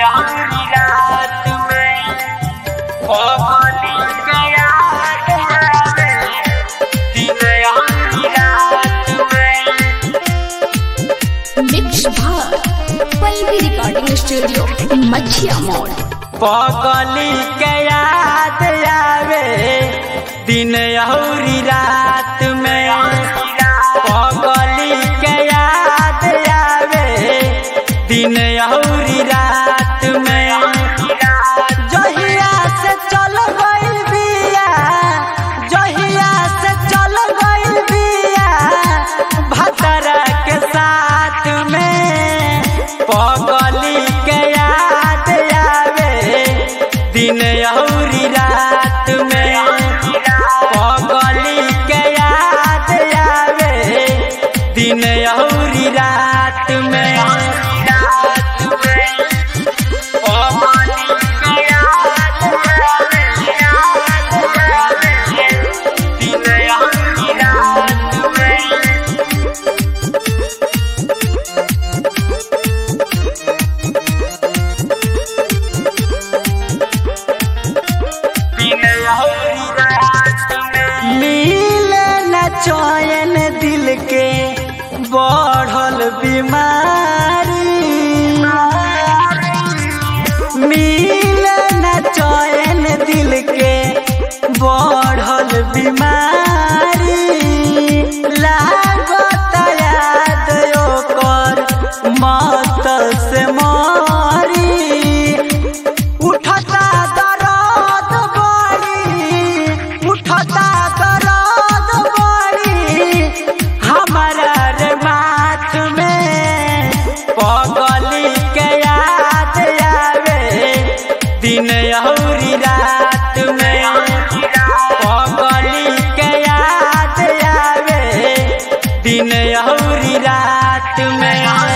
अउरी रात में पगली के याद आवे दिन अउरी रात में। मिक्स भार पल्लवी रिकॉर्डिंग स्टूडियो मछिया मोड़। पगली के याद आवे दिन अउरी रात में पगली के याद आवे दिन अउरी रात में। जहिया से चल गइल बिया जहिया से चल गइल बिया भतरा के साथ में पगली के याद आवे दिन अउरी रात में पगली के याद आवे दिन अउरी रात में। मिले न चैन दिल के बढ़ल बीमारी मिले न चैन दिल के बढ़ल बीमारी लागत याद ओकर मत से मारी उठता दर्द बड़ी उठता दर्द बड़ी हमारा रे माथ में पगली के याद आवे दिन अउरी रात में पगली के याद आवे दिन अउरी रात में।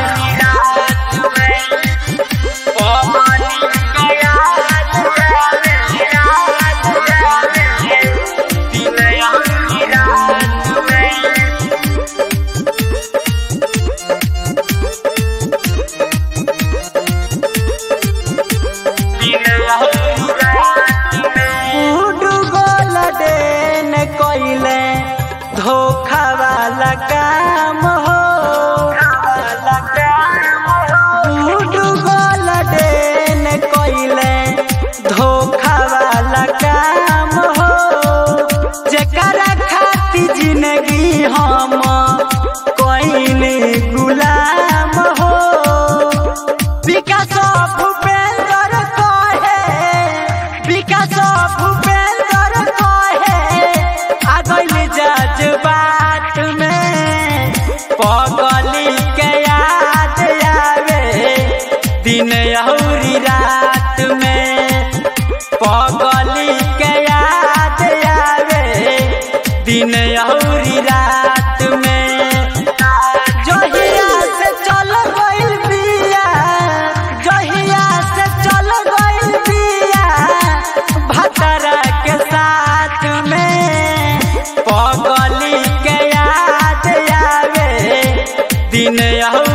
कइले धोखा वाला काम हो गोल्डन कइले धोखा वाला काम हो जेकरा खातिर जिंदगी हम कइले गुलाम हो। विकास भूपेंद्र कहे विकास भूपेंद्र कहे आ गइल जज्बात में पगली के याद आवे दिन अउरी रात में पगली के याद आवे दिन अउरी रात में। जहिया से चल गइल बिया जहिया से चल गइल बिया भतरा के साथ में पगली के याद आवे दिन